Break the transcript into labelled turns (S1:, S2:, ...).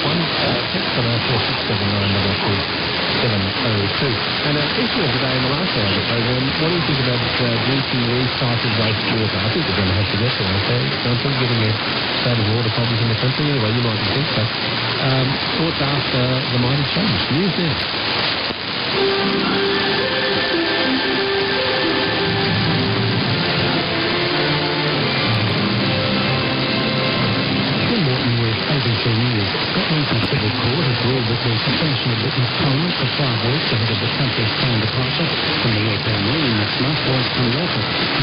S1: one. Text on 467922. And issue of the day in the last hour of the program, what do you think about drinking recycled waste water? I think we're going to have to get there, okay? Don't think given the state of water problems in the country. Anyway, you might think so. Thoughts after the mighty change. News next.
S2: ABC News. Scotland's Civil Court has ruled that the suspension of Britain's Parliament for 5 weeks ahead of the country's planned departure from the European Union next month was unlawful.